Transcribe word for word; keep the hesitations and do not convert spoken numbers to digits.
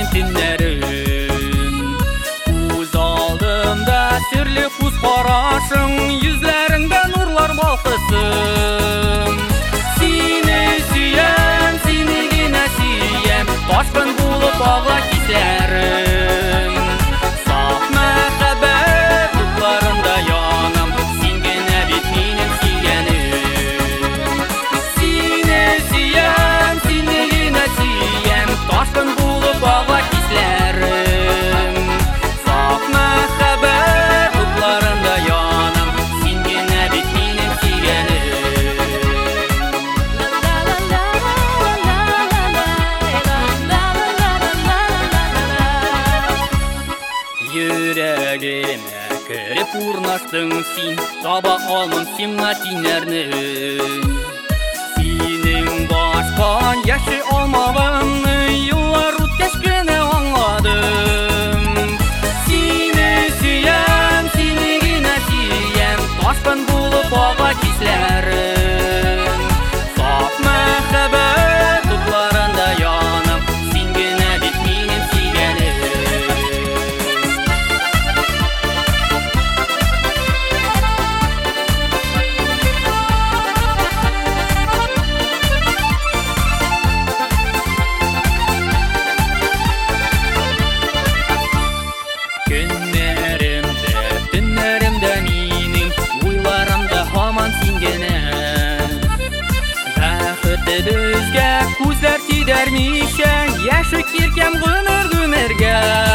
мен түннәрім. Көз алдымда сүрлі құз қарашың, yüzләріңдә нурлар балқысың. Сине сүйем, сине генә сүйем, ташкын булып ага кисләрем. Саф мәхәббәт утларында янам, син генә бит минем сөйгәнем. Сине сүйем, сине генә сүйем, ташкын булып ага кисләрем. Саф мәхәббәт утларында янам, син генә бит минем сөйгәнем. Йөрәгемә кереп урнаштың син, таба алмам сиңа тиңнәрне. Синең башка яши алмавымны еллар үткәч кенә аңладым. Сине сөям, сине генә сөям, ташкын булып ага кисләрем. Саф мәхәббәт утларында янам, син генә бит минем сөйгәнем. Көннәремдә, төннәремдә минем, уйларымда һаман син генә. Бәхетебезгә күзләр тидәрмичә, яши киркәм гомер гомергә.